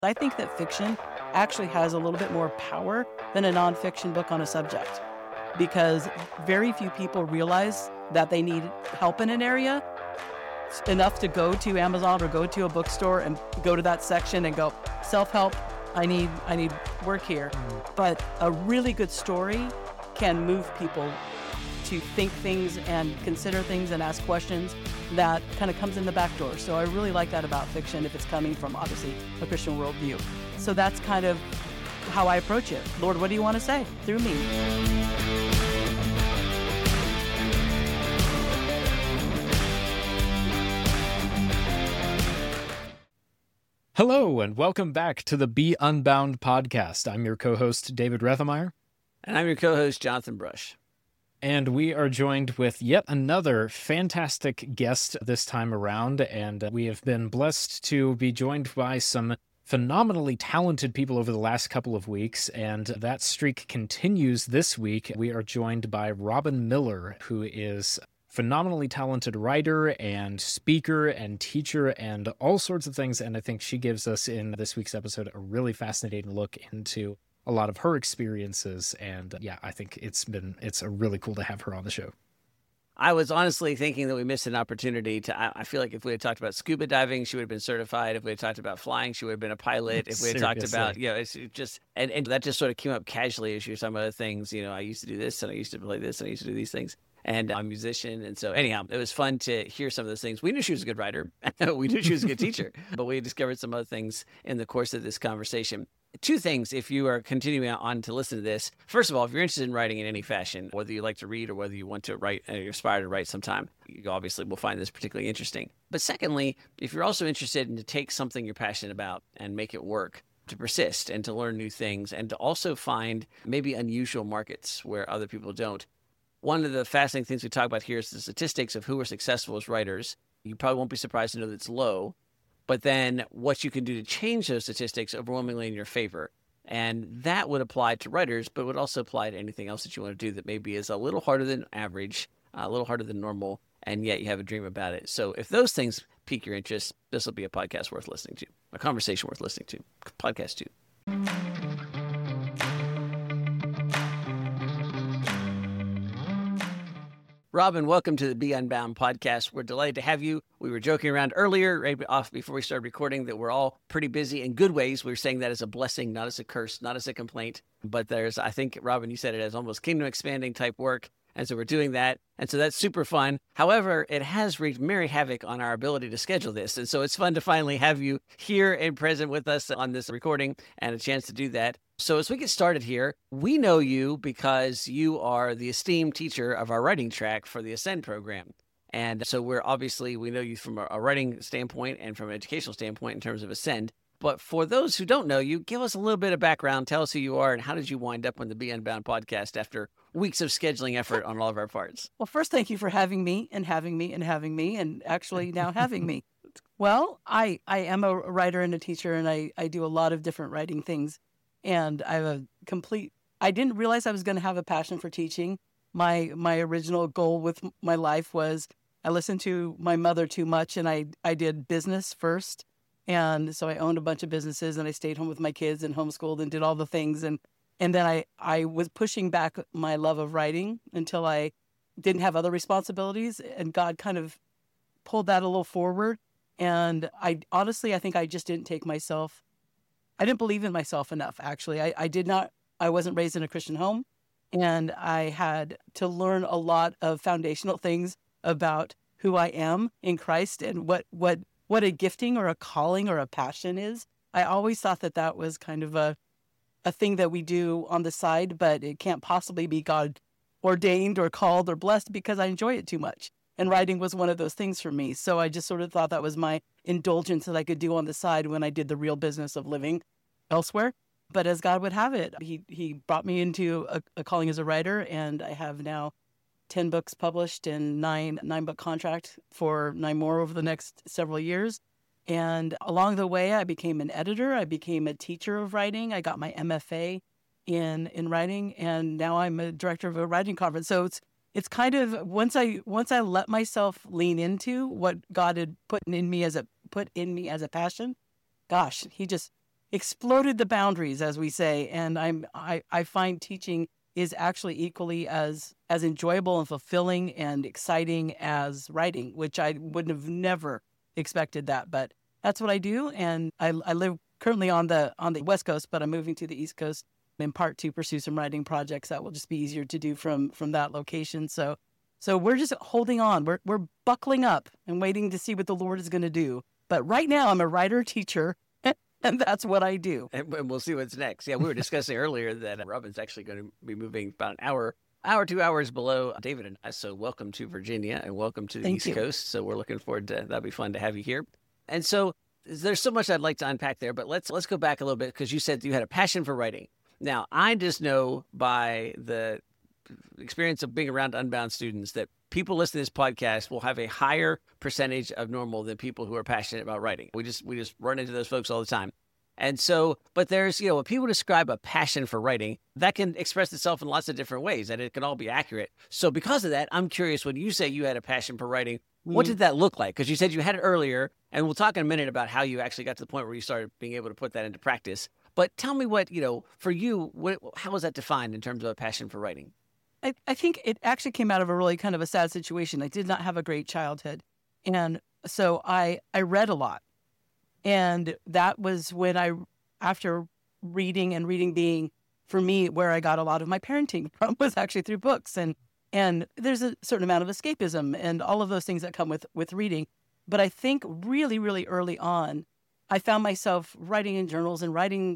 I think that fiction actually has a little bit more power than a nonfiction book on a subject, because very few people realize that they need help in an area enough to go to Amazon or go to a bookstore and go to that section and go, self-help, I need work here. But a really good story can move people to think things and consider things and ask questions that kind of comes in the back door. So I really like that about fiction if it's coming from, obviously, a Christian worldview. So that's kind of how I approach it. Lord, what do you want to say through me? Hello, and welcome back to the Be Unbound podcast. I'm your co-host, David Rethemeyer. And I'm your co-host, Jonathan Brush. And we are joined with yet another fantastic guest this time around, and we have been blessed to be joined by some phenomenally talented people over the last couple of weeks, and that streak continues this week. We are joined by Robin Miller, who is phenomenally talented writer and speaker and teacher and all sorts of things, and I think she gives us in this week's episode a really fascinating look into a lot of her experiences, and yeah, I think it's really cool to have her on the show. I was honestly thinking that we missed an opportunity to, I feel like if we had talked about scuba diving, she would have been certified. If we had talked about flying, she would have been a pilot. If we had talked about, it's just, and that just sort of came up casually as you were talking about other things. I used to do this, and I used to play this, and I used to do these things. And I'm a musician. And so anyhow, it was fun to hear some of those things. We knew she was a good writer. We knew she was a good teacher. But we discovered some other things in the course of this conversation. Two things, if you are continuing on to listen to this. First of all, if you're interested in writing in any fashion, whether you like to read or whether you want to write and you aspire to write sometime, you obviously will find this particularly interesting. But secondly, if you're also interested in to take something you're passionate about and make it work, to persist and to learn new things and to also find maybe unusual markets where other people don't. One of the fascinating things we talk about here is the statistics of who are successful as writers. You probably won't be surprised to know that it's low, but then what you can do to change those statistics overwhelmingly in your favor. And that would apply to writers, but would also apply to anything else that you want to do that maybe is a little harder than average, a little harder than normal, and yet you have a dream about it. So if those things pique your interest, this will be a podcast worth listening to, a conversation worth listening to, podcast too. Robin, welcome to the Be Unbound podcast. We're delighted to have you. We were joking around earlier, right off before we started recording, that we're all pretty busy in good ways. We were saying that as a blessing, not as a curse, not as a complaint. But there's, I think, Robin, you said it as almost kingdom expanding type work. And so we're doing that. And so that's super fun. However, it has wreaked merry havoc on our ability to schedule this. And so it's fun to finally have you here and present with us on this recording and a chance to do that. So as we get started here, we know you because you are the esteemed teacher of our writing track for the Ascend program. And so we know you from a writing standpoint and from an educational standpoint in terms of Ascend. But for those who don't know you, give us a little bit of background. Tell us who you are and how did you wind up on the Be Unbound podcast after weeks of scheduling effort on all of our parts? Well, first, thank you for having me and having me and having me and actually now having me. Well, I am a writer and a teacher, and I do a lot of different writing things. And I didn't realize I was going to have a passion for teaching. My original goal with my life was I listened to my mother too much, and I did business first. And so I owned a bunch of businesses, and I stayed home with my kids and homeschooled and did all the things. And then I was pushing back my love of writing until I didn't have other responsibilities, and God kind of pulled that a little forward. And I think I just didn't I didn't believe in myself enough, actually. I wasn't raised in a Christian home, and I had to learn a lot of foundational things about who I am in Christ and what a gifting or a calling or a passion is. I always thought that was kind of a thing that we do on the side, but it can't possibly be God ordained or called or blessed because I enjoy it too much. And writing was one of those things for me. So I just sort of thought that was my indulgence that I could do on the side when I did the real business of living elsewhere. But as God would have it, he brought me into a calling as a writer, and I have now 10 books published and nine-book contract for 9 more over the next several years. And along the way, I became an editor. I became a teacher of writing. I got my MFA in writing, and now I'm a director of a writing conference. So it's kind of once I let myself lean into what God had put in me as a passion, gosh, he exploded the boundaries, as we say. And I find teaching is actually equally as enjoyable and fulfilling and exciting as writing, which I wouldn't have never expected that. But that's what I do. And I live currently on the West Coast, but I'm moving to the East Coast in part to pursue some writing projects that will just be easier to do from that location. So we're just holding on. We're buckling up and waiting to see what the Lord is going to do. But right now I'm a writer teacher, and that's what I do. And we'll see what's next. Yeah, we were discussing earlier that Robin's actually going to be moving about an hour, 2 hours below David and I. So welcome to Virginia and welcome to the East Coast. So we're looking forward to that'll be fun to have you here. And so there's so much I'd like to unpack there, but let's go back a little bit because you said you had a passion for writing. Now, I just know by the experience of being around Unbound students that people listening to this podcast will have a higher percentage of normal than people who are passionate about writing. We just run into those folks all the time. And so, but there's, when people describe a passion for writing, that can express itself in lots of different ways, and it can all be accurate. So because of that, I'm curious, when you say you had a passion for writing, what did that look like? Because you said you had it earlier, and we'll talk in a minute about how you actually got to the point where you started being able to put that into practice. But tell me what, for you, how was that defined in terms of a passion for writing? I think it actually came out of a really kind of a sad situation. I did not have a great childhood. And so I read a lot. And that was when after reading being, for me, where I got a lot of my parenting from was actually through books. And there's a certain amount of escapism and all of those things that come with reading. But I think really, really early on, I found myself writing in journals and writing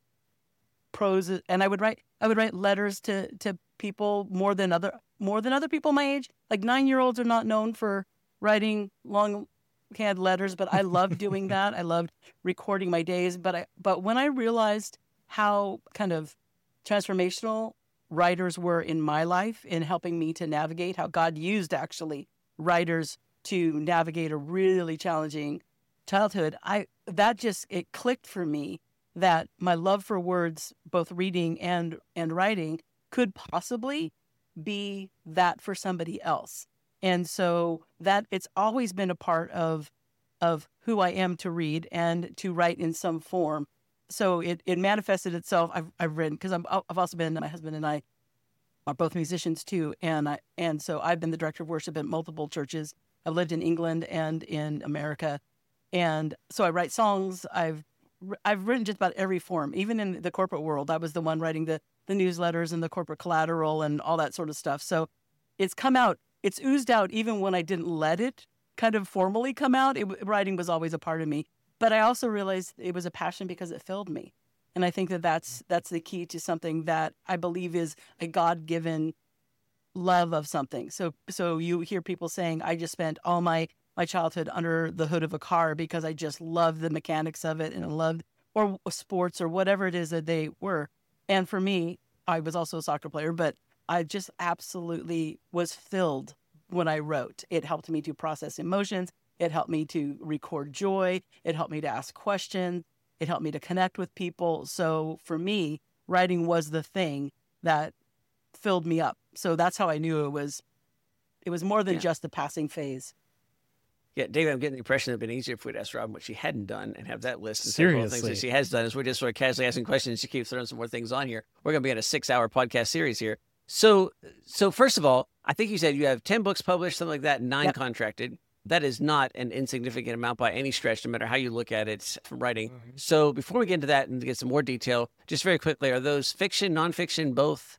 prose, and I would write letters to people more than other people my age. Like 9-year-olds are not known for writing longhand letters, but I loved doing that. I loved recording my days. But when I realized how kind of transformational writers were in my life in helping me to navigate, how God used actually writers to navigate a really challenging childhood, it clicked for me that my love for words, both reading and writing, could possibly be that for somebody else. And so that it's always been a part of who I am to read and to write in some form. So it manifested itself. I've written because I've also been, my husband and I are both musicians too, and so I've been the director of worship at multiple churches. I've lived in England and in America, and so I write songs. I've written just about every form, even in the corporate world. I was the one writing the newsletters and the corporate collateral and all that sort of stuff. So it's come out, it's oozed out even when I didn't let it kind of formally come out. Writing was always a part of me. But I also realized it was a passion because it filled me. And I think that's the key to something that I believe is a God-given love of something. So you hear people saying, I just spent all my childhood under the hood of a car because I just loved the mechanics of it and I loved or sports or whatever it is that they were. And for me, I was also a soccer player, but I just absolutely was filled when I wrote. It helped me to process emotions. It helped me to record joy. It helped me to ask questions. It helped me to connect with people. So for me, writing was the thing that filled me up. So that's how I knew it was more than just a passing phase. Yeah, David, I'm getting the impression it would have been easier if we'd asked Robin what she hadn't done and have that list. Seriously. Of things that she has done. As we're just sort of casually asking questions, she keeps throwing some more things on here. We're going to be in a 6-hour podcast series here. So first of all, I think you said you have 10 books published, something like that, 9 contracted. That is not an insignificant amount by any stretch, no matter how you look at it from writing. Mm-hmm. So before we get into that and to get some more detail, just very quickly, are those fiction, nonfiction, both?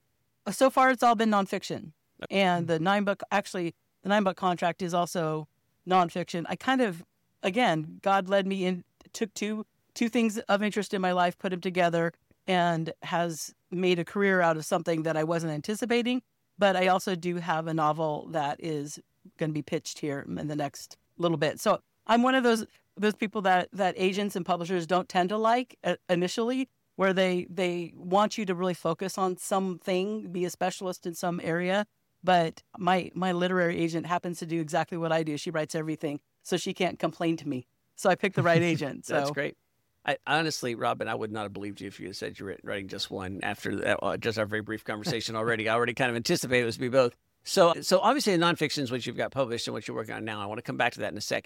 So far, it's all been nonfiction. And the 9-book contract is also nonfiction. I kind of, again, God led me in, took two things of interest in my life, put them together, and has made a career out of something that I wasn't anticipating. But I also do have a novel that is going to be pitched here in the next little bit. So I'm one of those people that agents and publishers don't tend to like initially, where they want you to really focus on something, be a specialist in some area. But my literary agent happens to do exactly what I do. She writes everything, so she can't complain to me. So I picked the right agent. So that's great. I honestly, Robin, I would not have believed you if you had said you're writing just one after that, just our very brief conversation already. I already kind of anticipated it was to be both. So obviously the nonfiction is what you've got published and what you're working on now. I want to come back to that in a second.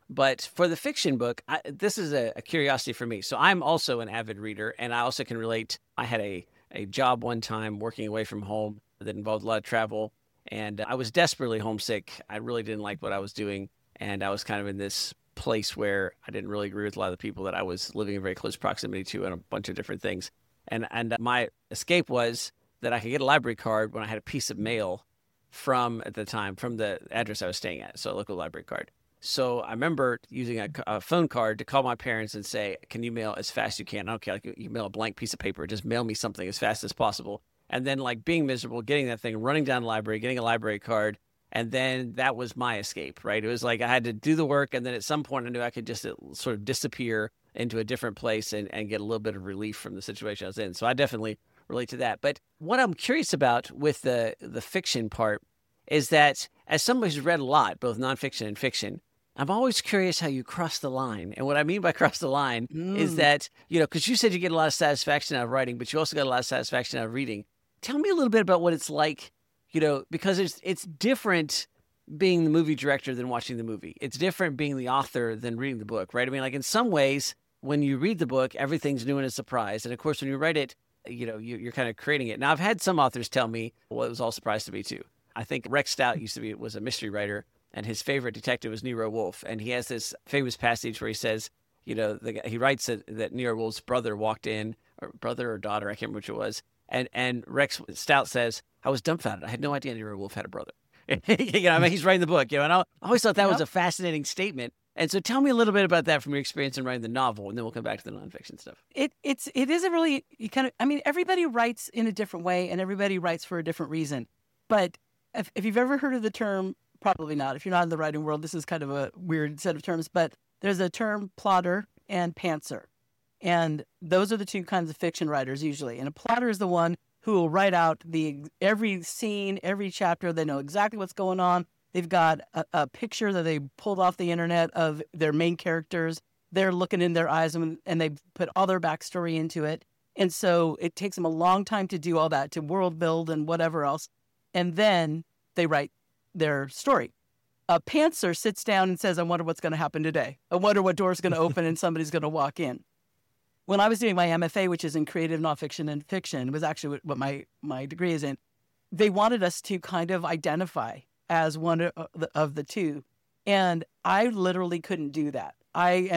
But for the fiction book, this is a curiosity for me. So I'm also an avid reader, and I also can relate. I had a job one time working away from home that involved a lot of travel, and I was desperately homesick. I really didn't like what I was doing, and I was kind of in this place where I didn't really agree with a lot of the people that I was living in very close proximity to and a bunch of different things. And my escape was that I could get a library card when I had a piece of mail from, at the time, from the address I was staying at, so a local library card. So I remember using a phone card to call my parents and say, can you mail as fast as you can? I don't care, like you mail a blank piece of paper, just mail me something as fast as possible. And then like being miserable, getting that thing, running down the library, getting a library card. And then that was my escape, right? It was like I had to do the work. And then at some point I knew I could just sort of disappear into a different place and get a little bit of relief from the situation I was in. So I definitely relate to that. But what I'm curious about with the fiction part is that as somebody who's read a lot, both nonfiction and fiction, I'm always curious how you cross the line. And what I mean by cross the line is that, because you said you get a lot of satisfaction out of writing, but you also got a lot of satisfaction out of reading. Tell me a little bit about what it's like, because it's different being the movie director than watching the movie. It's different being the author than reading the book, right? I mean, like in some ways, when you read the book, everything's new and a surprise. And of course, when you write it, you're kind of creating it. Now, I've had some authors tell me, well, it was all a surprise to me too. I think Rex Stout was a mystery writer, and his favorite detective was Nero Wolfe. And he has this famous passage where he says, he writes that Nero Wolfe's brother walked in, or brother or daughter, I can't remember which it was. And Rex Stout says, I was dumbfounded. I had no idea Nero Wolfe had a brother. He's writing the book, and I always thought that was a fascinating statement. And so tell me a little bit about that from your experience in writing the novel, and then we'll come back to the nonfiction stuff. It is a really everybody writes in a different way, and everybody writes for a different reason. But if you've ever heard of the term, probably not. If you're not in the writing world, this is kind of a weird set of terms, but there's a term plotter and pantser. And those are the two kinds of fiction writers usually. And a plotter is the one who will write out every scene, every chapter. They know exactly what's going on. They've got a picture that they pulled off the internet of their main characters. They're looking in their eyes and they put all their backstory into it. And so it takes them a long time to do all that, to world build and whatever else. And then they write their story. A pantser sits down and says, I wonder what's going to happen today. I wonder what door's going to open and somebody's going to walk in. When I was doing my MFA, which is in creative nonfiction and fiction, was actually what my degree is in, they wanted us to kind of identify as one of the two. And I literally couldn't do that. I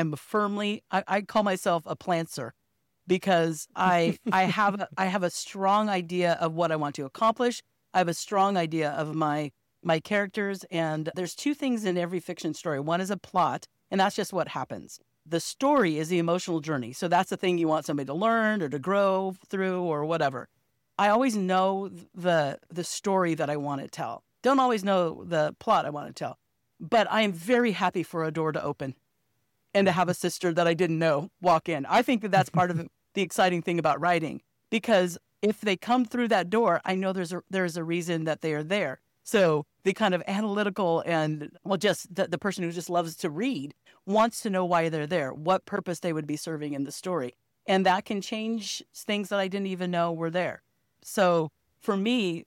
call myself a plantser because I have a strong idea of what I want to accomplish. I have a strong idea of my characters. And there's two things in every fiction story. One is a plot, and that's just what happens. The story is the emotional journey. So that's the thing you want somebody to learn or to grow through or whatever. I always know the story that I want to tell. Don't always know the plot I want to tell. But I am very happy for a door to open and to have a sister that I didn't know walk in. I think that's part of the exciting thing about writing, because if they come through that door, I know there's a reason that they are there. So the kind of analytical and, just the person who just loves to read wants to know why they're there, what purpose they would be serving in the story. And that can change things that I didn't even know were there. So for me,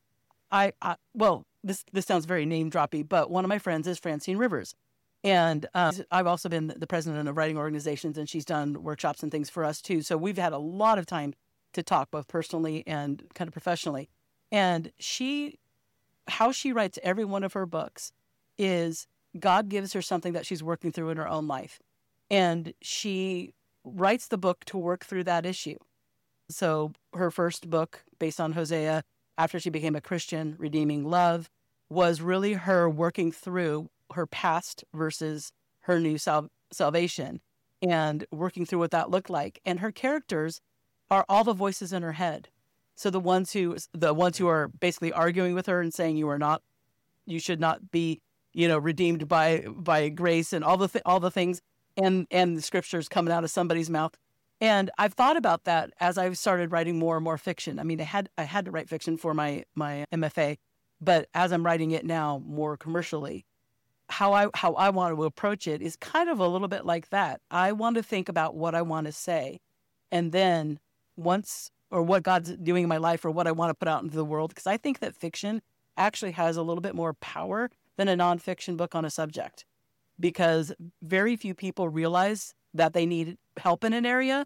this sounds very name-droppy, but one of my friends is Francine Rivers. And I've also been the president of writing organizations, and she's done workshops and things for us too. So we've had a lot of time to talk, both personally and kind of professionally. And how she writes every one of her books is God gives her something that she's working through in her own life. And she writes the book to work through that issue. So her first book, based on Hosea, after she became a Christian, Redeeming Love, was really her working through her past versus her new salvation and working through what that looked like. And her characters are all the voices in her head. So the ones who are basically arguing with her and saying you should not be, redeemed by grace and all the things, and the scriptures coming out of somebody's mouth. And I've thought about that as I've started writing more and more fiction. I mean, I had to write fiction for my MFA, but as I'm writing it now more commercially, how I want to approach it is kind of a little bit like that. I want to think about what I want to say, and then what God's doing in my life or what I want to put out into the world, because I think that fiction actually has a little bit more power than a nonfiction book on a subject. because very few people realize that they need help in an area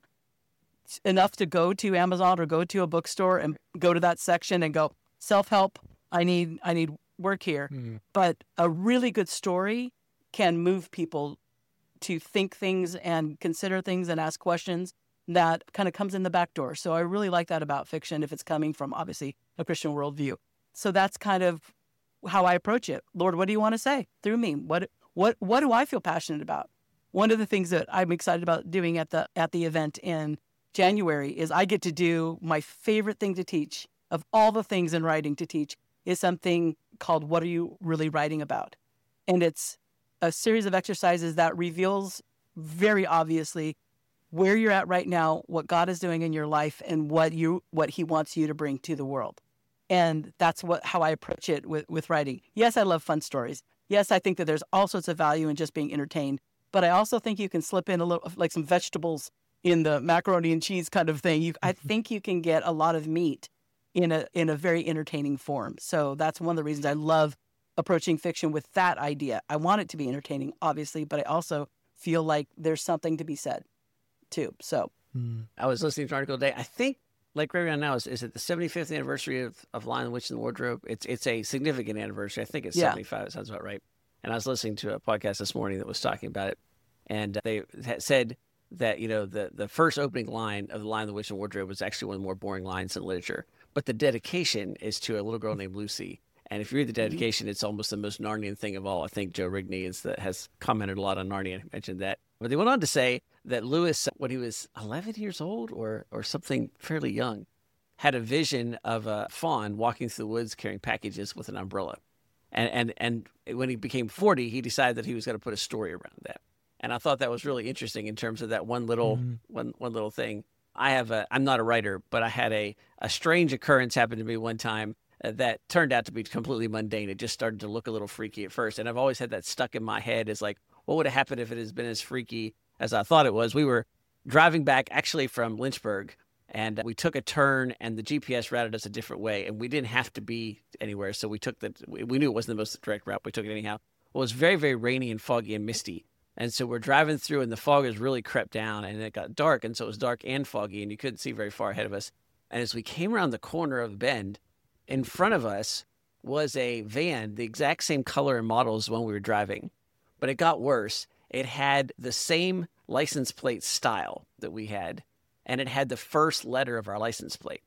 enough to go to Amazon or go to a bookstore and go to that section and go, self-help, I need work here. But a really good story can move people to think things and consider things and ask questions that kind of comes in the back door. So I really like that about fiction if it's coming from, obviously, a Christian worldview. So that's kind of how I approach it. Lord, what do you want to say through me? What do I feel passionate about? One of the things that I'm excited about doing at the event in January is I get to do my favorite thing to teach of all the things in writing to teach is something called What Are You Really Writing About? And it's a series of exercises that reveals very obviously where you're at right now, what God is doing in your life, and what he wants you to bring to the world. And that's how I approach it with writing. Yes, I love fun stories. Yes, I think that there's all sorts of value in just being entertained, but I also think you can slip in a little, like some vegetables in the macaroni and cheese kind of thing. I think you can get a lot of meat in a very entertaining form. So that's one of the reasons I love approaching fiction with that idea. I want it to be entertaining, obviously, but I also feel like there's something to be said too. So I was listening to an article today. I think, like right around now, is it the 75th anniversary of Lion, the Witch, and the Wardrobe? It's a significant anniversary. I think it's 75. It sounds about right. And I was listening to a podcast this morning that was talking about it, and they said that the first opening line of The Lion, the Witch, and the Wardrobe was actually one of the more boring lines in literature. But the dedication is to a little girl named Lucy. And if you read the dedication, it's almost the most Narnian thing of all. I think Joe Rigney has commented a lot on Narnia and mentioned that. But they went on to say that Lewis, when he was 11 years old or something fairly young, had a vision of a fawn walking through the woods carrying packages with an umbrella. And when he became 40, he decided that he was going to put a story around that. And I thought that was really interesting in terms of that one little thing. I'm not a writer, but I had a strange occurrence happen to me one time that turned out to be completely mundane. It just started to look a little freaky at first. And I've always had that stuck in my head as like, what would have happened if it has been as freaky as I thought it was? We were driving back actually from Lynchburg, and we took a turn, and the GPS routed us a different way, and we didn't have to be anywhere. So we knew it wasn't the most direct route. We took it anyhow. Well, it was very, very rainy and foggy and misty. And so we're driving through, and the fog has really crept down, and it got dark. And so it was dark and foggy, and you couldn't see very far ahead of us. And as we came around the corner of the bend, in front of us was a van, the exact same color and model as the one we were driving. But it got worse. It had the same license plate style that we had, and it had the first letter of our license plate.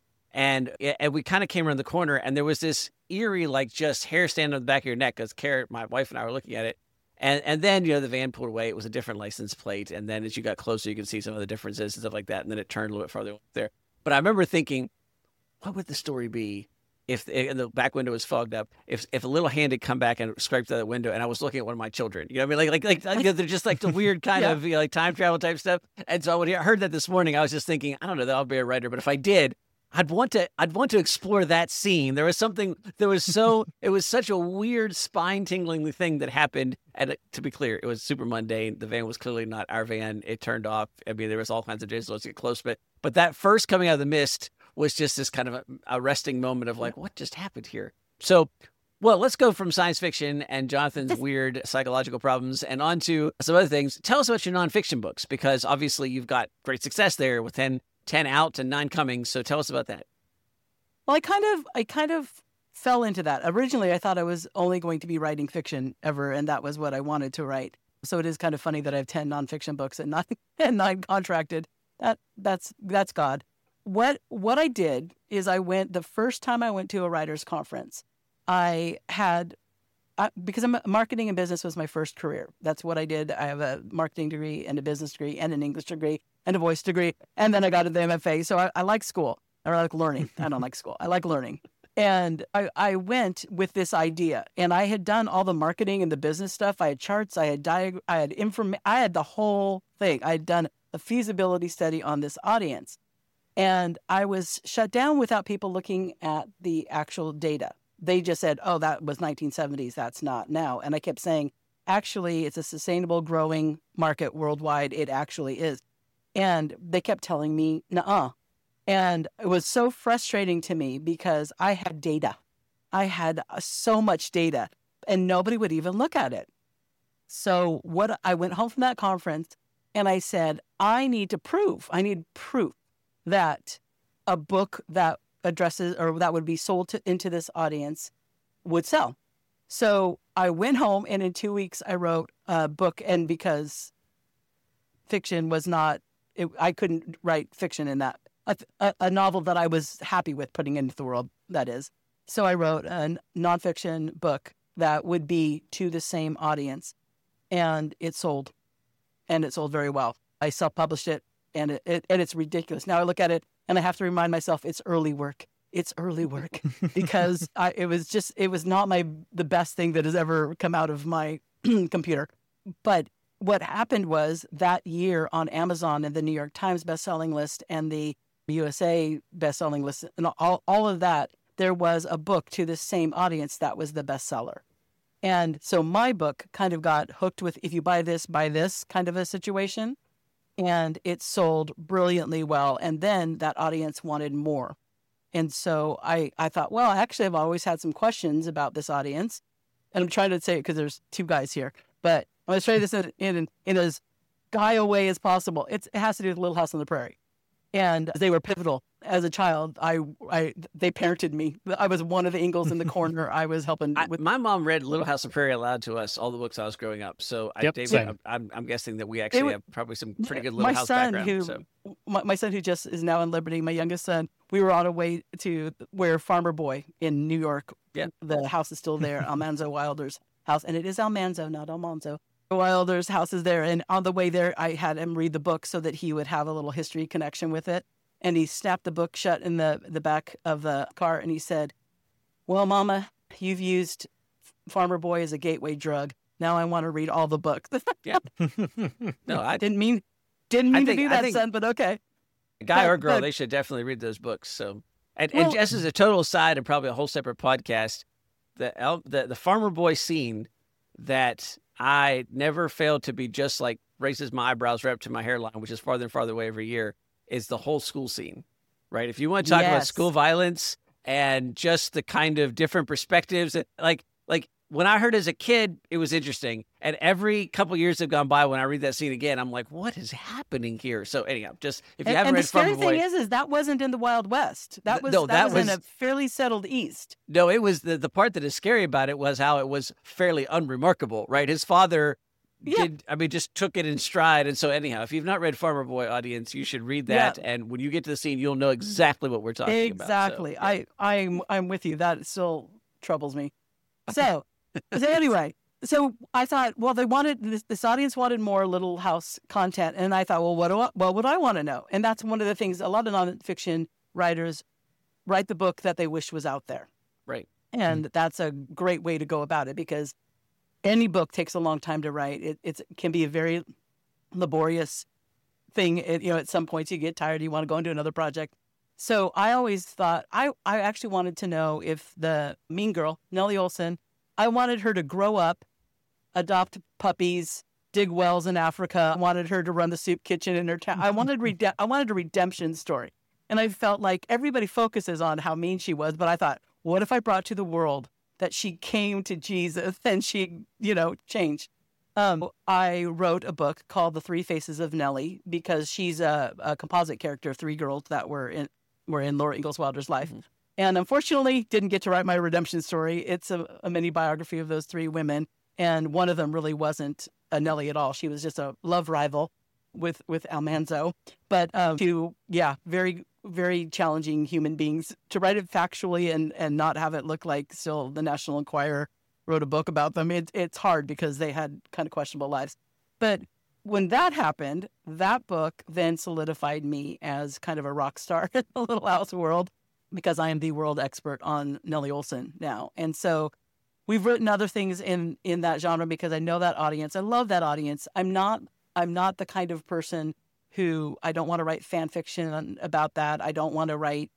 And we kind of came around the corner, and there was this eerie, like, just hair standing on the back of your neck, because my wife and I were looking at it. And then, the van pulled away. It was a different license plate. And then as you got closer, you could see some of the differences and stuff like that. And then it turned a little bit farther there. But I remember thinking, what would the story be if the back window was fogged up? If a little hand had come back and scraped out the window, and I was looking at one of my children, you know what I mean? Like they're just like the weird kind of like time travel type stuff. And so when I heard that this morning, I was just thinking, I don't know that I'll be a writer, but if I did, I'd want to explore that scene. It was such a weird spine tingling thing that happened. And to be clear, it was super mundane. The van was clearly not our van. It turned off. I mean, there was all kinds of days. Let's get close. But that first coming out of the mist was just this kind of a arresting moment of like, what just happened here? So, well, let's go from science fiction and Jonathan's weird psychological problems and on to some other things. Tell us about your nonfiction books, because obviously you've got great success there with 10 out and 9 coming. So tell us about that. Well, I kind of fell into that. Originally, I thought I was only going to be writing fiction ever, and that was what I wanted to write. So it is kind of funny that I have 10 nonfiction books and 9 contracted. That's God. What I did is the first time I went to a writer's conference, because marketing and business was my first career. That's what I did. I have a marketing degree and a business degree and an English degree and a voice degree. And then I got to the MFA. So I like school. I like learning. I don't like school. I like learning. And I went with this idea, and I had done all the marketing and the business stuff. I had charts. I had I had the whole thing. I had done a feasibility study on this audience. And I was shut down without people looking at the actual data. They just said, oh, that was 1970s. That's not now. And I kept saying, actually, it's a sustainable, growing market worldwide. It actually is. And they kept telling me, nuh-uh. And it was so frustrating to me because I had data. I had so much data, and nobody would even look at it. So I went home from that conference and I said, I need proof that a book that addresses or that would be sold into this audience would sell. So I went home and in 2 weeks I wrote a book, and because fiction was not, I couldn't write fiction in that, a novel that I was happy with putting into the world, that is. So I wrote a nonfiction book that would be to the same audience, and it sold very well. I self-published it, and it's ridiculous. Now I look at it and I have to remind myself it's early work. It's early work because it was not the best thing that has ever come out of my computer. But what happened was that year on Amazon and the New York Times bestselling list and the USA bestselling list and all of that, there was a book to the same audience that was the bestseller. And so my book kind of got hooked with, if you buy this kind of a situation. And it sold brilliantly well. And then that audience wanted more. And so I thought, well, actually, I've always had some questions about this audience. And I'm trying to say it because there's two guys here. But I'm going to say this in as guy a way as possible. It has to do with Little House on the Prairie. And they were pivotal. As a child, they parented me. I was one of the Ingalls in the corner. I was helping with. My mom read Little House on the Prairie aloud to us, all the books I was growing up. So, David, I'm guessing that we actually have probably some pretty good Little House background. My son, who just is now in Liberty, my youngest son, we were on our way to where Farmer Boy in New York. Yeah. The house is still there, Almanzo Wilder's house, and it is Almanzo, not Almanzo. Wilder's house is there, and on the way there, I had him read the book so that he would have a little history connection with it. And he snapped the book shut in the back of the car, and he said, "Well, Mama, you've used Farmer Boy as a gateway drug. Now I want to read all the books." Yeah. No, I didn't mean to do that, son, but okay. Guy or girl, they should definitely read those books. So, and just as a total aside, and probably a whole separate podcast, the Farmer Boy scene that I never failed to be just like raises my eyebrows right up to my hairline, which is farther and farther away every year, is the whole school scene, right? If you want to talk about school violence and just the kind of different perspectives, like when I heard as a kid, it was interesting. And every couple years have gone by when I read that scene again, I'm like, what is happening here? So anyhow, just if you haven't read Farmer Boy. And the scary thing is that wasn't in the Wild West. That was in a fairly settled East. No, it was the part that is scary about it was how it was fairly unremarkable, right? His father just took it in stride. And so anyhow, if you've not read Farmer Boy, audience, you should read that. Yeah. And when you get to the scene, you'll know exactly what we're talking about. Exactly. So, yeah. I'm with you. That still troubles me. So anyway, so I thought, well, they wanted this audience wanted more Little House content. And I thought, well, what would I want to know? And that's one of the things, a lot of nonfiction writers write the book that they wish was out there. Right. And that's a great way to go about it, because any book takes a long time to write. It can be a very laborious thing. At some points you get tired, you want to go into another project. So I always thought, I actually wanted to know if the mean girl, Nellie Oleson, I wanted her to grow up, adopt puppies, dig wells in Africa. I wanted her to run the soup kitchen in her town. I wanted a redemption story. And I felt like everybody focuses on how mean she was, but I thought, what if I brought to the world that she came to Jesus and she, changed? I wrote a book called The Three Faces of Nellie, because she's a composite character of three girls that were in Laura Ingalls Wilder's life. Mm-hmm. And unfortunately, didn't get to write my redemption story. It's a mini biography of those three women. And one of them really wasn't a Nellie at all. She was just a love rival with Almanzo. But very, very challenging human beings. To write it factually and not have it look like still the National Enquirer wrote a book about them, it's hard because they had kind of questionable lives. But when that happened, that book then solidified me as kind of a rock star in the Little House world, because I am the world expert on Nellie Oleson now. And so we've written other things in that genre because I know that audience. I love that audience. I'm not the kind of person who, I don't want to write fan fiction about that. I don't want to write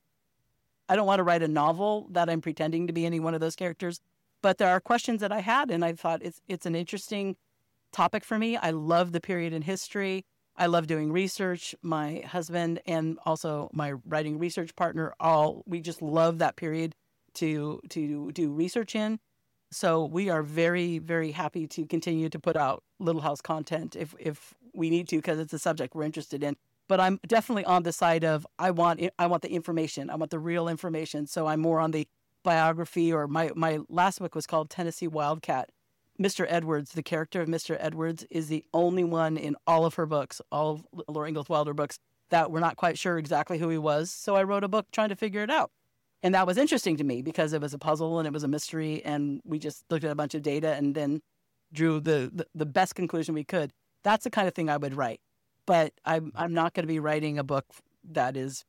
a novel that I'm pretending to be any one of those characters. But there are questions that I had, and I thought it's an interesting topic for me. I love the period in history. I love doing research. My husband and also my writing research partner, we just love that period to do research in. So we are very, very happy to continue to put out Little House content if we need to, because it's a subject we're interested in. But I'm definitely on the side of I want the information. I want the real information. So I'm more on the biography, or my last book was called Tennessee Wildcat. Mr. Edwards, the character of Mr. Edwards, is the only one in all of her books, all of Laura Ingalls Wilder books, that we're not quite sure exactly who he was. So I wrote a book trying to figure it out. And that was interesting to me because it was a puzzle and it was a mystery. And we just looked at a bunch of data and then drew the best conclusion we could. That's the kind of thing I would write. But I'm not going to be writing a book that is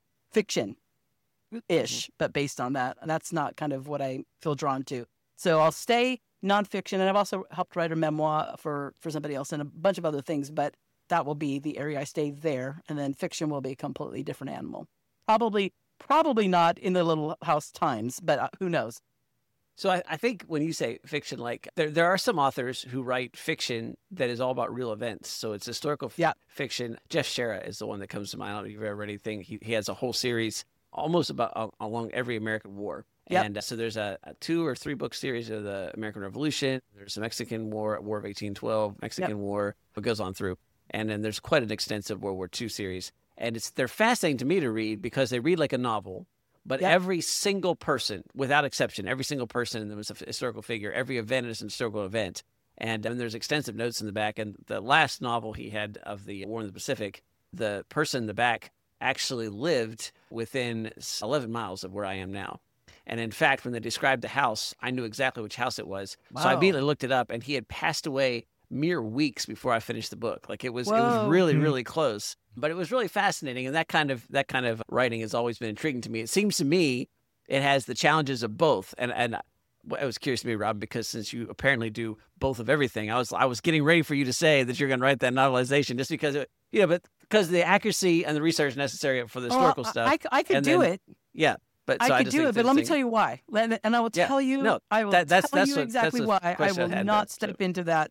fiction-ish, but based on that. And that's not kind of what I feel drawn to. So I'll stay nonfiction. And I've also helped write a memoir for somebody else and a bunch of other things. But that will be the area I stay there. And then fiction will be a completely different animal. Probably not in the Little House Times, but who knows? So I think when you say fiction, like there are some authors who write fiction that is all about real events. So it's historical fiction. Jeff Shara is the one that comes to mind. I don't know if you've ever read anything. He has a whole series almost about along every American war. Yep. And so there's a 2 or 3 book series of the American Revolution. There's the Mexican War of 1812, Mexican War. It goes on through. And then there's quite an extensive World War II series. And they're fascinating to me to read because they read like a novel, but every single person, without exception, every single person in them is a historical figure. Every event is a historical event. And there's extensive notes in the back. And the last novel he had of the War in the Pacific, the person in the back actually lived within 11 miles of where I am now. And in fact, when they described the house, I knew exactly which house it was. Wow. So I immediately looked it up, and he had passed away mere weeks before I finished the book. Like it was really, really close. But it was really fascinating, and that kind of writing has always been intriguing to me. It seems to me it has the challenges of both, and it was curious to me, Rob, because since you apparently do both of everything, I was getting ready for you to say that you're going to write that novelization, just because but because of the accuracy and the research necessary for the historical stuff. I could do it. Yeah, but I could do it. But let me tell you why, and I will tell you. No, I will tell you exactly why I will not step into that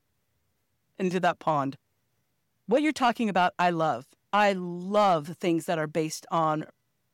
pond. What you're talking about, I love. I love things that are based on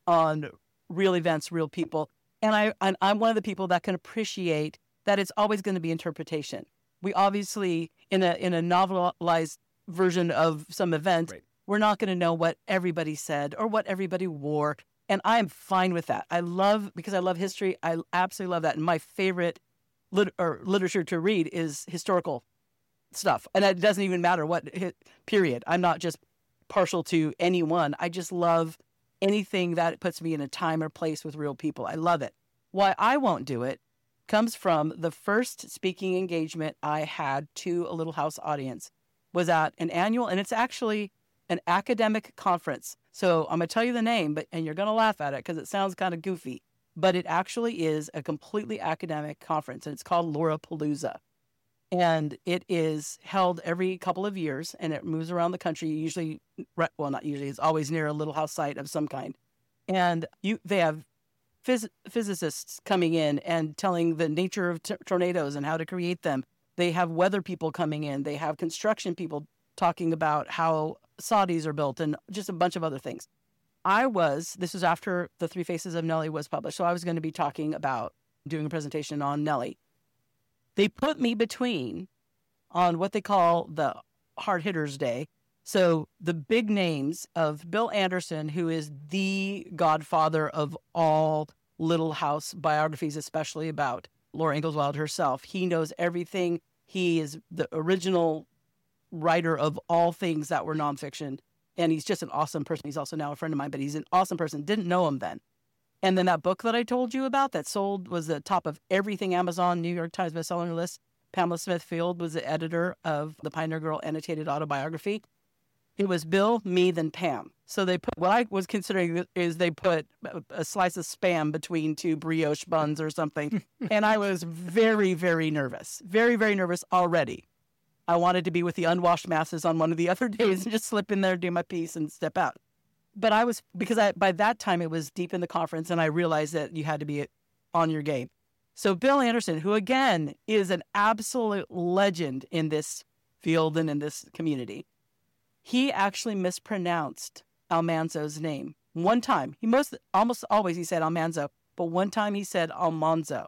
real events, real people. And I'm one of the people that can appreciate that it's always going to be interpretation. We obviously, in a novelized version of some event, we're not going to know what everybody said or what everybody wore. And I'm fine with that. Because I love history, I absolutely love that. And my favorite literature to read is historical stuff. And it doesn't even matter what period. I'm not just partial to anyone. I just love anything that puts me in a time or place with real people. I love it. Why I won't do it comes from the first speaking engagement I had to a Little House audience was at an annual, and it's actually an academic conference. So I'm going to tell you the name, and you're going to laugh at it because it sounds kind of goofy, but it actually is a completely academic conference, and it's called Laurapalooza. And it is held every couple of years, and it moves around the country, usually, well, not usually, it's always near a Little House site of some kind. And they have physicists coming in and telling the nature of tornadoes and how to create them. They have weather people coming in. They have construction people talking about how Saudis are built and just a bunch of other things. This was after The Three Faces of Nellie was published, so I was going to be doing a presentation on Nellie. They put me between on what they call the hard hitters day. So the big names of Bill Anderson, who is the godfather of all Little House biographies, especially about Laura Ingalls Wilder herself. He knows everything. He is the original writer of all things that were nonfiction. And he's just an awesome person. He's also now a friend of mine, but he's an awesome person. Didn't know him then. And then that book that I told you about that was the top of everything Amazon, New York Times bestseller list. Pamela Smith Field was the editor of the Pioneer Girl Annotated Autobiography. It was Bill, me, then Pam. So they put, what I was considering is they put a slice of Spam between 2 brioche buns or something. And I was very, very nervous. Very, very nervous already. I wanted to be with the unwashed masses on one of the other days and just slip in there, do my piece, and step out. But by that time it was deep in the conference, and I realized that you had to be on your game. So Bill Anderson, who again is an absolute legend in this field and in this community, he actually mispronounced Almanzo's name. One time, almost always he said Almanzo, but one time he said Almanzo.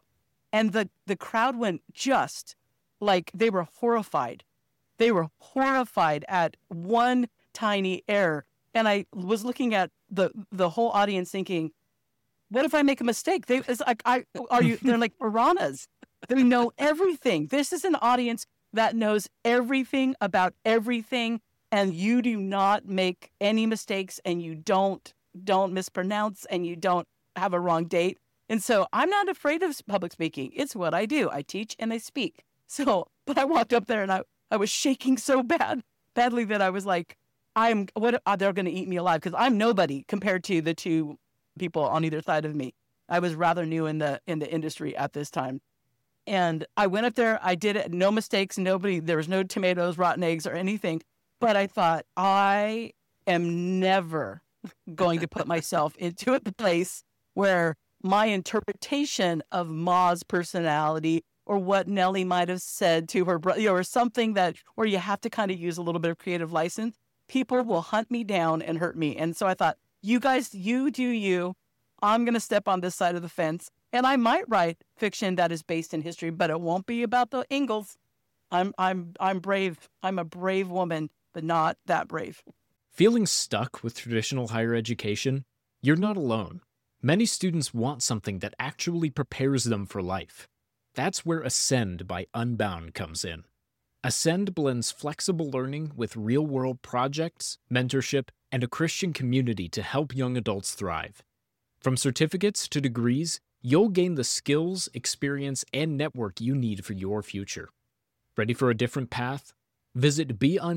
And the crowd went just like they were horrified. They were horrified at one tiny error. And I was looking at the whole audience thinking, what if I make a mistake? It's like, they're like piranhas. They know everything. This is an audience that knows everything about everything, and you do not make any mistakes, and you don't mispronounce, and you don't have a wrong date. And so I'm not afraid of public speaking. It's what I do. I teach and I speak. So, but I walked up there and I was shaking so badly that I was like, they're going to eat me alive, because I'm nobody compared to the two people on either side of me. I was rather new in the industry at this time. And I went up there, I did it, no mistakes, there was no tomatoes, rotten eggs, or anything. But I thought, I am never going to put myself into a place where my interpretation of Ma's personality, or what Nellie might have said to her brother, or something where you have to kind of use a little bit of creative license, people will hunt me down and hurt me. And so I thought, you guys, you do you. I'm going to step on this side of the fence. And I might write fiction that is based in history, but it won't be about the Ingalls. I'm brave. I'm a brave woman, but not that brave. Feeling stuck with traditional higher education? You're not alone. Many students want something that actually prepares them for life. That's where Ascend by Unbound comes in. Ascend blends flexible learning with real-world projects, mentorship, and a Christian community to help young adults thrive. From certificates to degrees, you'll gain the skills, experience, and network you need for your future. Ready for a different path? Visit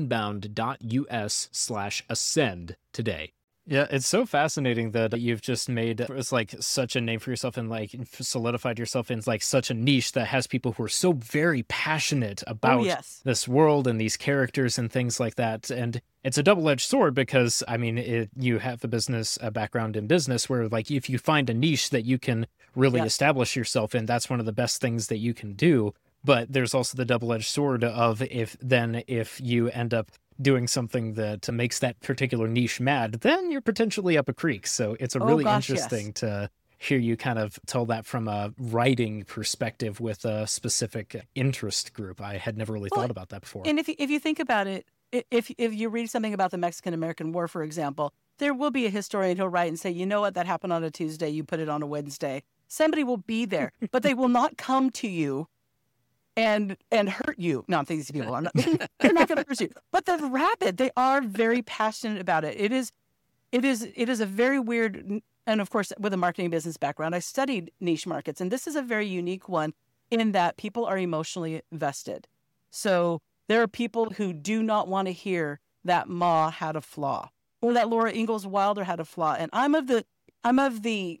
beunbound.us/ascend today. Yeah, it's so fascinating that you've just made it's like such a name for yourself and like solidified yourself in like such a niche that has people who are so very passionate about this world and these characters and things like that. And it's a double-edged sword because, I mean, you have a background in business where like if you find a niche that you can really establish yourself in, that's one of the best things that you can do. But there's also the double-edged sword of if you end up doing something that makes that particular niche mad, then you're potentially up a creek. So it's really interesting to hear you kind of tell that from a writing perspective with a specific interest group. I had never really thought about that before. And if you think about it, if you read something about the Mexican-American War, for example, there will be a historian who'll write and say, you know what, that happened on a Tuesday, you put it on a Wednesday. Somebody will be there, but they will not come to you and hurt you. No, these people are not. They're not going to hurt you. But the rabid, they are very passionate about it. It is a very weird, and of course, with a marketing business background, I studied niche markets, and this is a very unique one in that people are emotionally vested. So there are people who do not want to hear that Ma had a flaw, or that Laura Ingalls Wilder had a flaw. And I'm of the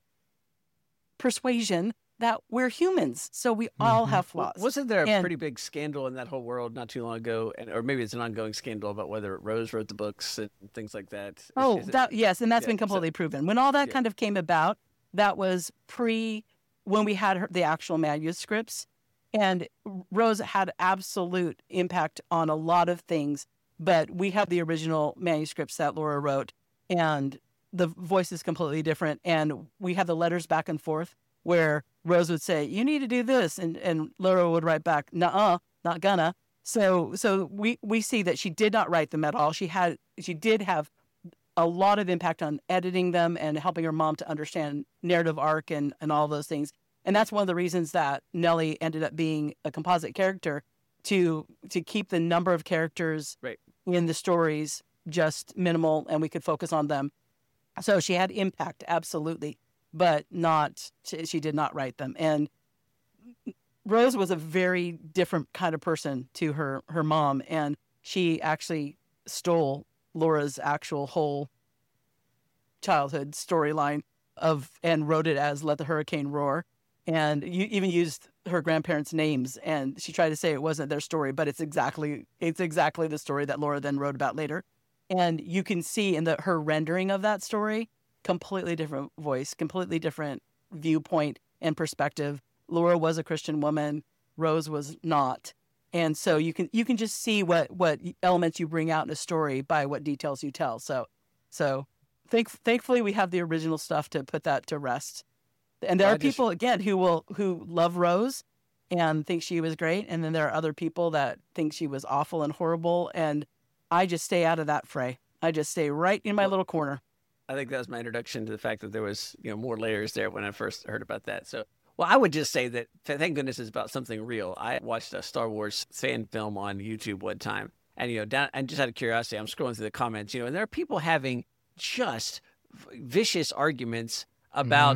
persuasion that we're humans, so we all have flaws. Wasn't there a pretty big scandal in that whole world not too long ago, or maybe it's an ongoing scandal about whether Rose wrote the books and things like that? Yes, and that's been completely proven. When all that kind of came about, that was when we had the actual manuscripts, and Rose had absolute impact on a lot of things, but we have the original manuscripts that Laura wrote, and the voice is completely different, and we have the letters back and forth where Rose would say, you need to do this. And Laura would write back, nuh-uh, not gonna. So we see that she did not write them at all. She did have a lot of impact on editing them and helping her mom to understand narrative arc and all those things. And that's one of the reasons that Nellie ended up being a composite character, to keep the number of characters in the stories just minimal, and we could focus on them. So she had impact, absolutely. But she did not write them. And Rose was a very different kind of person to her mom, and she actually stole Laura's actual whole childhood storyline and wrote it as Let the Hurricane Roar, and you even used her grandparents' names, and she tried to say it wasn't their story, but it's exactly the story that Laura then wrote about later. And you can see in her rendering of that story, completely different voice, completely different viewpoint and perspective. Laura was a Christian woman, Rose was not. And so you can just see what elements you bring out in a story by what details you tell. So thankfully we have the original stuff to put that to rest. And there are people, again, who love Rose and think she was great. And then there are other people that think she was awful and horrible. And I just stay out of that fray. I just stay right in my little corner. I think that was my introduction to the fact that there was, more layers there when I first heard about that. So, well, I would just say that thank goodness it's about something real. I watched a Star Wars fan film on YouTube one time, and and just out of curiosity, I'm scrolling through the comments, and there are people having just vicious arguments about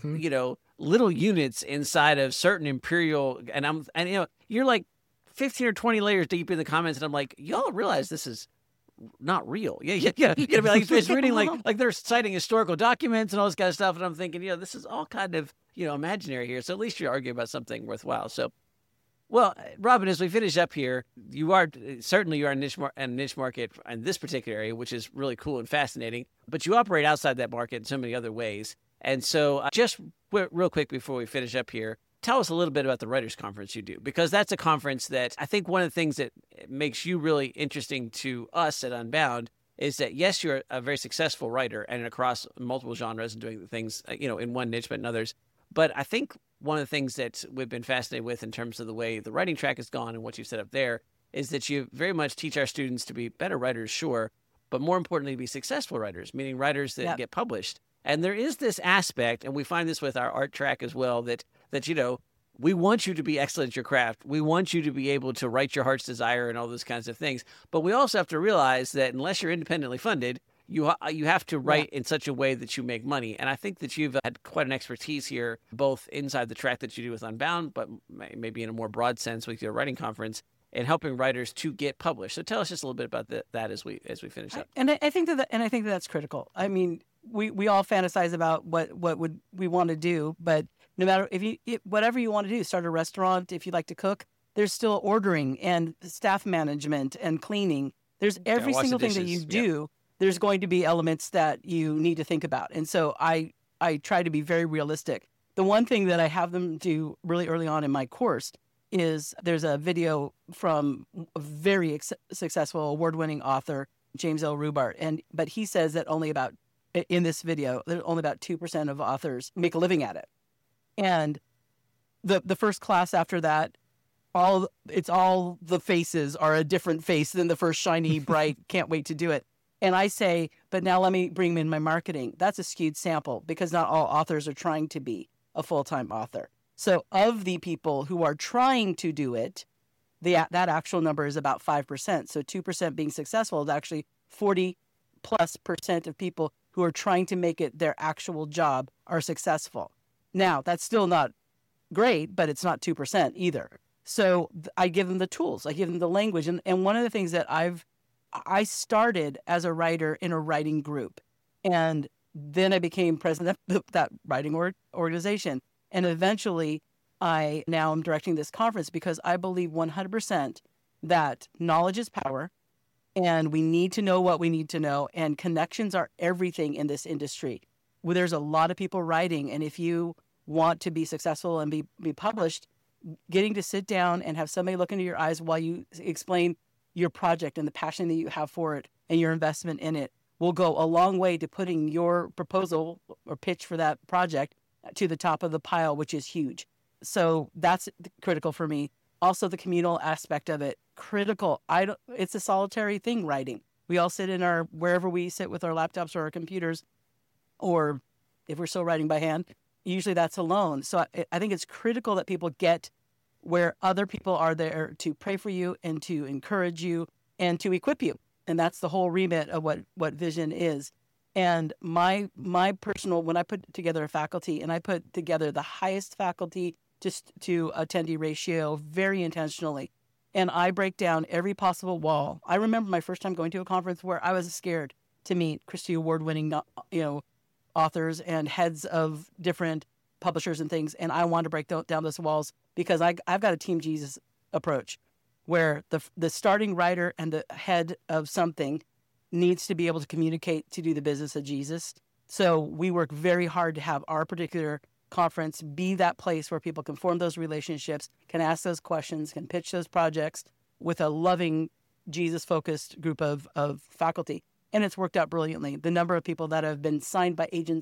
little units inside of certain Imperial, and you're like 15 or 20 layers deep in the comments, and I'm like, y'all realize this is not real. Yeah. Be like, it's reading like they're citing historical documents and all this kind of stuff, and I'm thinking, this is all kind of imaginary here. So at least you're arguing about something worthwhile. So, well, Robin, as we finish up here, you are a niche market in this particular area, which is really cool and fascinating. But you operate outside that market in so many other ways. And so, just real quick before we finish up here, tell us a little bit about the Writers' Conference you do, because that's a conference that I think one of the things that makes you really interesting to us at Unbound is that, yes, you're a very successful writer and across multiple genres and doing things, in one niche but in others. But I think one of the things that we've been fascinated with in terms of the way the writing track has gone and what you've set up there is that you very much teach our students to be better writers, sure, but more importantly, be successful writers, meaning writers that get published. And there is this aspect, and we find this with our art track as well, that we want you to be excellent at your craft. We want you to be able to write your heart's desire and all those kinds of things. But we also have to realize that unless you're independently funded, you have to write in such a way that you make money. And I think that you've had quite an expertise here, both inside the track that you do with Unbound, but maybe in a more broad sense with your writing conference, and helping writers to get published. So tell us just a little bit about that as we finish up. And I think that's critical. I mean, we all fantasize about what would we want to do, but no matter whatever you want to do, start a restaurant, if you like to cook, there's still ordering and staff management and cleaning. There's every single thing that you do. There's going to be elements that you need to think about. And so I try to be very realistic. The one thing that I have them do really early on in my course is there's a video from a very successful award-winning author, James L. Rubart. But he says that in this video, only about 2% of authors make a living at it. And the first class after that, all the faces are a different face than the first shiny, bright, can't wait to do it. And I say, but now let me bring in my marketing. That's a skewed sample because not all authors are trying to be a full-time author. So of the people who are trying to do it, that actual number is about 5%. So 2% being successful is actually 40+% of people who are trying to make it their actual job are successful. Now, that's still not great, but it's not 2% either. So I give them the tools. I give them the language. And one of the things that I started as a writer in a writing group, and then I became president of that writing organization. And eventually, now I'm directing this conference because I believe 100% that knowledge is power, and we need to know what we need to know, and connections are everything in this industry. Well, there's a lot of people writing, and if you want to be successful and be published, getting to sit down and have somebody look into your eyes while you explain your project and the passion that you have for it and your investment in it will go a long way to putting your proposal or pitch for that project to the top of the pile, which is huge. So that's critical for me. Also, the communal aspect of it, critical. It's a solitary thing, writing. We all sit in wherever we sit with our laptops or our computers, or if we're still writing by hand, usually that's alone. So I think it's critical that people get where other people are there to pray for you and to encourage you and to equip you. And that's the whole remit of what Vision is. And my personal, when I put together a faculty, and I put together the highest faculty to attendee ratio very intentionally, and I break down every possible wall. I remember my first time going to a conference where I was scared to meet Christie Award-winning, authors and heads of different publishers and things, and I wanted to break down those walls because I've got a Team Jesus approach where the starting writer and the head of something needs to be able to communicate to do the business of Jesus. So we work very hard to have our particular conference be that place where people can form those relationships, can ask those questions, can pitch those projects with a loving, Jesus-focused group of faculty. And it's worked out brilliantly. The number of people that have been signed by agents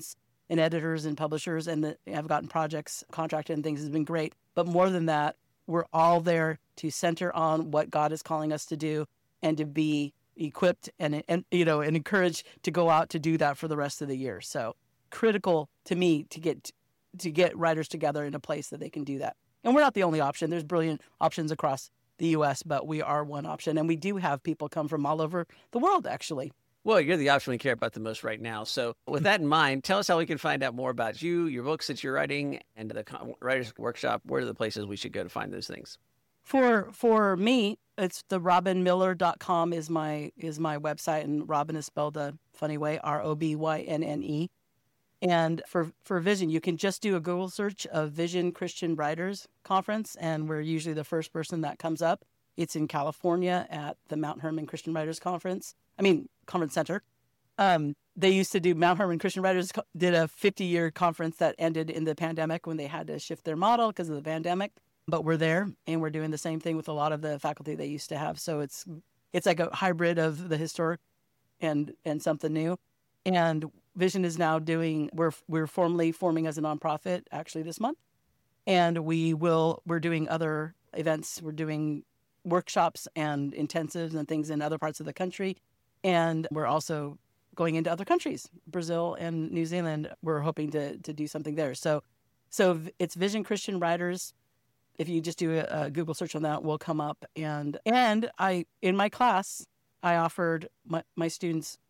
and editors and publishers, and I've gotten projects contracted and things. Has been great. But more than that, we're all there to center on what God is calling us to do and to be equipped and encouraged to go out to do that for the rest of the year. So critical to me to get writers together in a place that they can do that. And we're not the only option. There's brilliant options across the U.S., but we are one option. And we do have people come from all over the world, actually. Well, you're the option we care about the most right now. So with that in mind, tell us how we can find out more about you, your books that you're writing, and the Writers Workshop. Where are the places we should go to find those things? For me, it's the robynmiller.com is my website, and Robyn is spelled a funny way, Robynne. And for Vision, you can just do a Google search of Vision Christian Writers Conference, and we're usually the first person that comes up. It's in California at the Mount Hermon Christian Writers Conference Center. They used to do Mount Hermon Christian Writers did a 50-year conference that ended in the pandemic when they had to shift their model because of the pandemic. But we're there, and we're doing the same thing with a lot of the faculty they used to have. So it's like a hybrid of the historic and something new. And Vision is now we're formally forming as a nonprofit actually this month, and we're doing other events. We're doing workshops and intensives and things in other parts of the country, and we're also going into other countries, Brazil and New Zealand. We're hoping to do something there. So it's Vision Christian Writers. If you just do a Google search on that, will come up. And I in my class I offered my students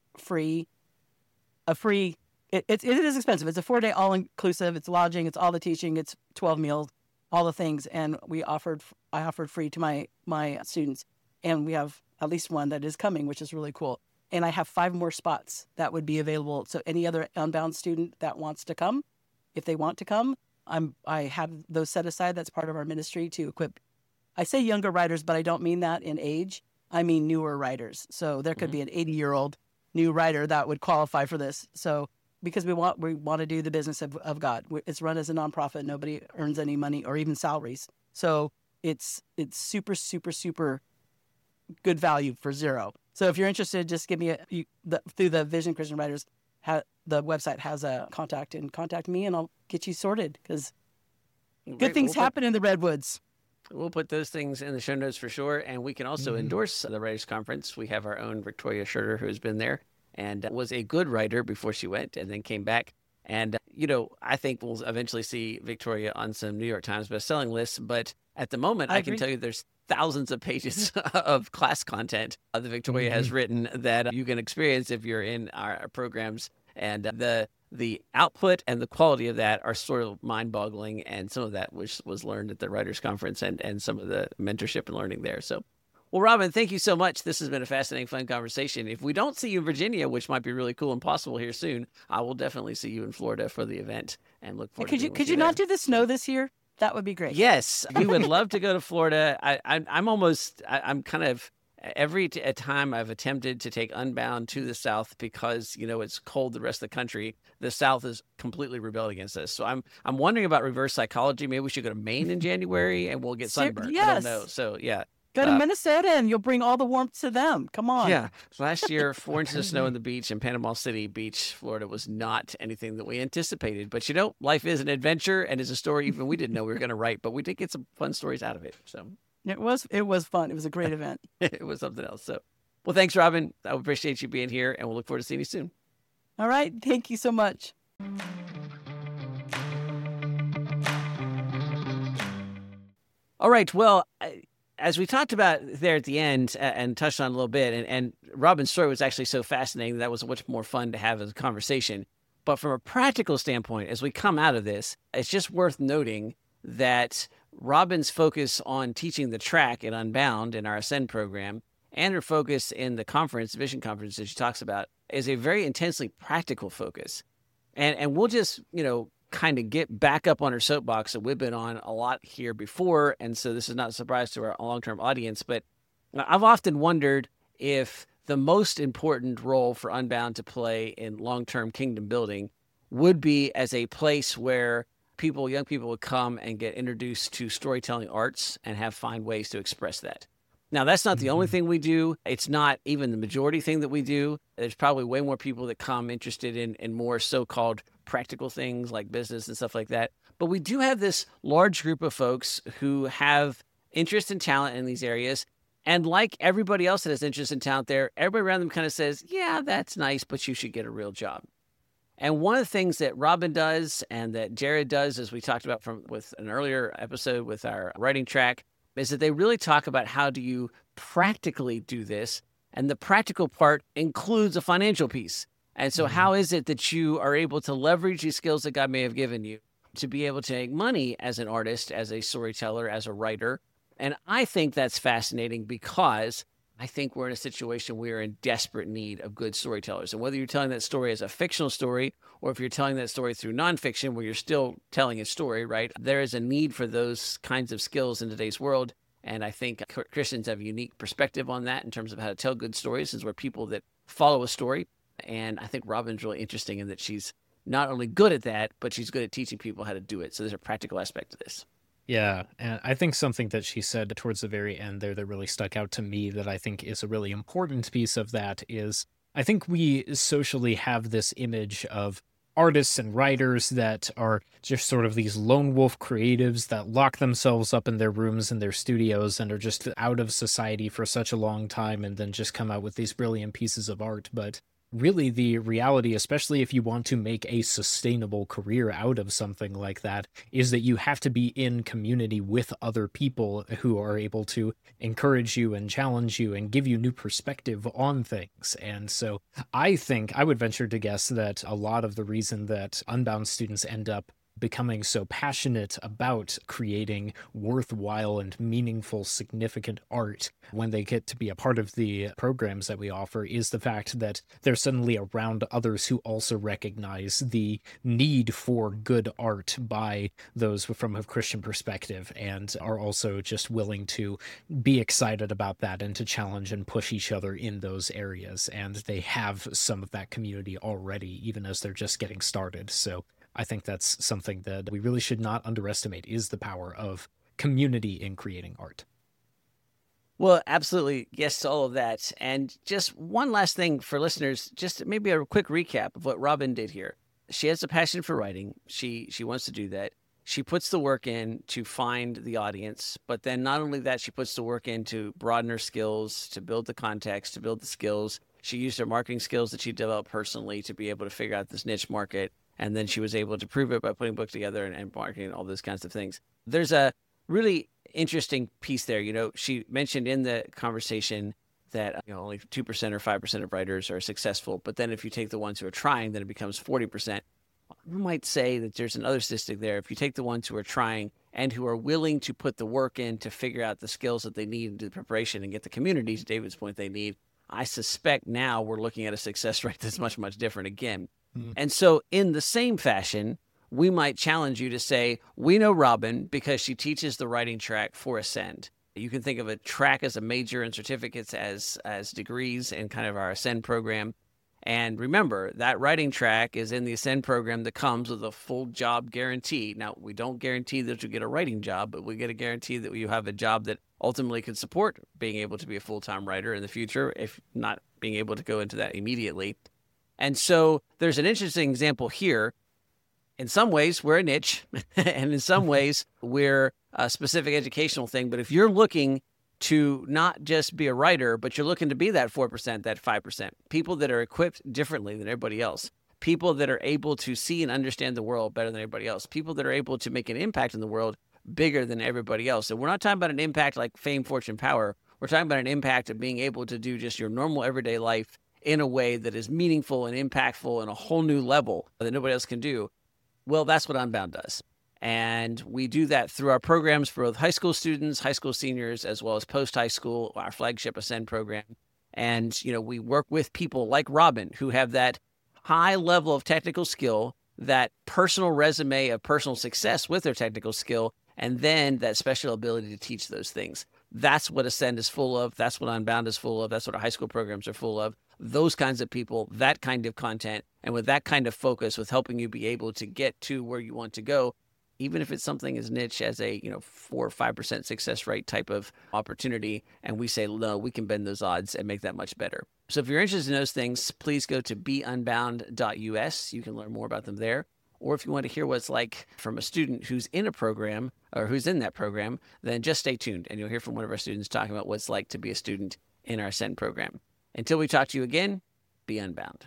it is expensive. It's a 4-day all-inclusive. It's lodging. It's all the teaching. It's 12 meals, all the things. And I offered free to my students. And we have at least one that is coming, which is really cool. And I have 5 more spots that would be available. So any other Unbound student that wants to come, if they want to come, I have those set aside. That's part of our ministry to equip. I say younger writers, but I don't mean that in age. I mean newer writers. So there could be an 80-year-old new writer that would qualify for this. So because we want to do the business of God. It's run as a nonprofit. Nobody earns any money or even salaries. So it's super, super, super good value for zero. So if you're interested, just give me through the Vision Christian Writers, the website has a contact me, and I'll get you sorted, because good things happen in the Redwoods. We'll put those things in the show notes for sure. And we can also endorse the Writers Conference. We have our own Victoria Schurter, who has been there and was a good writer before she went and then came back. And, I think we'll eventually see Victoria on some New York Times bestselling lists. But at the moment, I can tell you there's thousands of pages of class content that Victoria has written that you can experience if you're in our programs. And the output and the quality of that are sort of mind-boggling. And some of that was learned at the Writers Conference and some of the mentorship and learning there. So, well, Robyn, thank you so much. This has been a fascinating, fun conversation. If we don't see you in Virginia, which might be really cool and possible here soon, I will definitely see you in Florida for the event and look forward to it. Could you not do the snow this year? That would be great. Yes, we would love to go to Florida. I'm kind of, every time I've attempted to take Unbound to the South because, it's cold the rest of the country, the South is completely rebelled against us. So I'm wondering about reverse psychology. Maybe we should go to Maine in January and we'll get sunburned. Yes. I don't know. So, yeah. Go to Minnesota and you'll bring all the warmth to them. Come on. Yeah. Last year, 4 inches of snow on the beach in Panama City Beach, Florida, was not anything that we anticipated. But, life is an adventure and is a story even we didn't know we were going to write. But we did get some fun stories out of it. So it was fun. It was a great event. It was something else. So, well, thanks, Robyn. I appreciate you being here, and we'll look forward to seeing you soon. All right. Thank you so much. All right. Well, as we talked about there at the end and touched on a little bit, and Robyn's story was actually so fascinating that was much more fun to have as a conversation. But from a practical standpoint, as we come out of this, it's just worth noting that Robyn's focus on teaching the track at Unbound in our Ascend program and her focus in the conference, Vision Conference, that she talks about, is a very intensely practical focus. And we'll just, kind of get back up on her soapbox that we've been on a lot here before. And so this is not a surprise to our long-term audience, but I've often wondered if the most important role for Unbound to play in long-term kingdom building would be as a place where young people would come and get introduced to storytelling arts and find ways to express that. Now, that's not the only thing we do. It's not even the majority thing that we do. There's probably way more people that come interested in more so-called practical things like business and stuff like that. But we do have this large group of folks who have interest and talent in these areas. And like everybody else that has interest and talent there, everybody around them kind of says, yeah, that's nice, but you should get a real job. And one of the things that Robin does and that Jared does, as we talked about with an earlier episode with our writing track, is that they really talk about how do you practically do this. And the practical part includes a financial piece. And so how is it that you are able to leverage these skills that God may have given you to be able to make money as an artist, as a storyteller, as a writer? And I think that's fascinating because I think we're in a situation where we're in desperate need of good storytellers. And whether you're telling that story as a fictional story or if you're telling that story through nonfiction where you're still telling a story, right? There is a need for those kinds of skills in today's world. And I think Christians have a unique perspective on that in terms of how to tell good stories, since we're people that follow a story. And I think Robin's really interesting in that she's not only good at that, but she's good at teaching people how to do it. So there's a practical aspect to this. Yeah, and I think something that she said towards the very end there that really stuck out to me that I think is a really important piece of that is I think we socially have this image of artists and writers that are just sort of these lone wolf creatives that lock themselves up in their rooms and their studios and are just out of society for such a long time and then just come out with these brilliant pieces of art. But really the reality, especially if you want to make a sustainable career out of something like that, is that you have to be in community with other people who are able to encourage you and challenge you and give you new perspective on things. And so I think I would venture to guess that a lot of the reason that Unbound students end up becoming so passionate about creating worthwhile and meaningful, significant art when they get to be a part of the programs that we offer is the fact that they're suddenly around others who also recognize the need for good art by those from a Christian perspective and are also just willing to be excited about that and to challenge and push each other in those areas. And they have some of that community already, even as they're just getting started. So I think that's something that we really should not underestimate is the power of community in creating art. Well, absolutely. Yes to all of that. And just one last thing for listeners, just maybe a quick recap of what Robin did here. She has a passion for writing. She wants to do that. She puts the work in to find the audience. But then not only that, she puts the work in to broaden her skills, to build the context, to build the skills. She used her marketing skills that she developed personally to be able to figure out this niche market. And then she was able to prove it by putting a book together and marketing all those kinds of things. There's a really interesting piece there. You know, she mentioned in the conversation that only 2% or 5% of writers are successful. But then if you take the ones who are trying, then it becomes 40%. I might say that there's another statistic there. If you take the ones who are trying and who are willing to put the work in to figure out the skills that they need and do the preparation and get the community, to David's point, they need, I suspect now we're looking at a success rate that's much, much different again. And so in the same fashion, we might challenge you to say, we know Robin because she teaches the writing track for Ascend. You can think of a track as a major and certificates as degrees in kind of our Ascend program. And remember, that writing track is in the Ascend program that comes with a full job guarantee. Now, we don't guarantee that you get a writing job, but we get a guarantee that you have a job that ultimately can support being able to be a full-time writer in the future, if not being able to go into that immediately. And so there's an interesting example here. In some ways, we're a niche, and in some ways, we're a specific educational thing. But if you're looking to not just be a writer, but you're looking to be that 4%, that 5%, people that are equipped differently than everybody else, people that are able to see and understand the world better than everybody else, people that are able to make an impact in the world bigger than everybody else. And we're not talking about an impact like fame, fortune, power. We're talking about an impact of being able to do just your normal everyday life in a way that is meaningful and impactful and a whole new level that nobody else can do. Well, that's what Unbound does. And we do that through our programs for both high school students, high school seniors, as well as post-high school, our flagship Ascend program. And, we work with people like Robin who have that high level of technical skill, that personal resume of personal success with their technical skill, and then that special ability to teach those things. That's what Ascend is full of. That's what Unbound is full of. That's what our high school programs are full of. Those kinds of people, that kind of content, and with that kind of focus, with helping you be able to get to where you want to go, even if it's something as niche as a 4 or 5% success rate type of opportunity, and we say, no, we can bend those odds and make that much better. So if you're interested in those things, please go to beunbound.us. You can learn more about them there. or if you want to hear what's like from a student who's in a program or who's in that program, then just stay tuned and you'll hear from one of our students talking about what it's like to be a student in our Ascend program. Until we talk to you again, be unbound.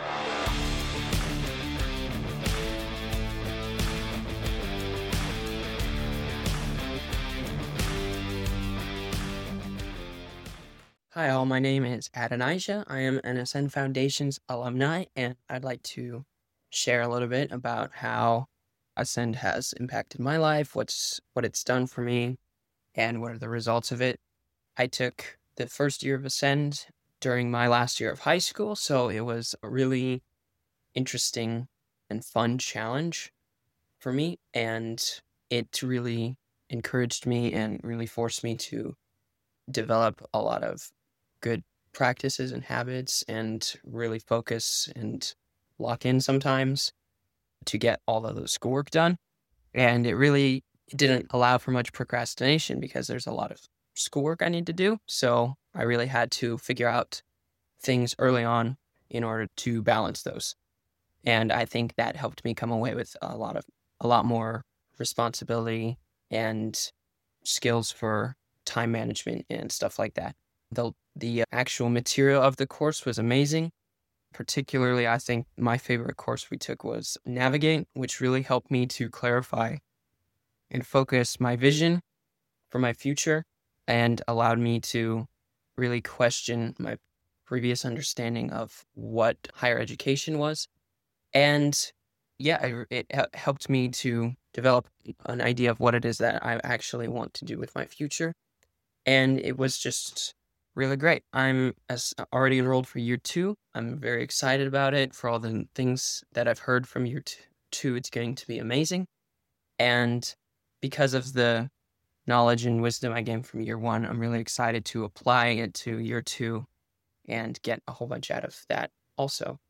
Hi all, my name is Adonijah. I am an Ascend Foundation's alumni, and I'd like to share a little bit about how Ascend has impacted my life, what it's done for me, and what are the results of it. I took the first year of Ascend during my last year of high school, so it was a really interesting and fun challenge for me, and it really encouraged me and really forced me to develop a lot of good practices and habits and really focus and lock in sometimes to get all of the schoolwork done. And it didn't allow for much procrastination because there's a lot of schoolwork I need to do. So I really had to figure out things early on in order to balance those. And I think that helped me come away with a lot more responsibility and skills for time management and stuff like that. The actual material of the course was amazing. Particularly, I think my favorite course we took was Navigate, which really helped me to clarify and focus my vision for my future and allowed me to really question my previous understanding of what higher education was. And yeah, it helped me to develop an idea of what it is that I actually want to do with my future. And it was just really great. I'm already enrolled for year 2. I'm very excited about it for all the things that I've heard from year 2. It's going to be amazing. And because of the knowledge and wisdom I gained from year 1, I'm really excited to apply it to year 2 and get a whole bunch out of that also.